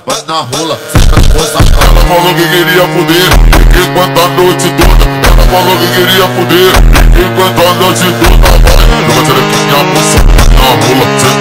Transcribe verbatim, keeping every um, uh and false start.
bate na rola, senta com sacada. Ela falou que queria fuder, enquanto a noite toda. Ela falou que queria fuder, enquanto a noite toda. Vai, joga a xerequinha pro chão, na rola,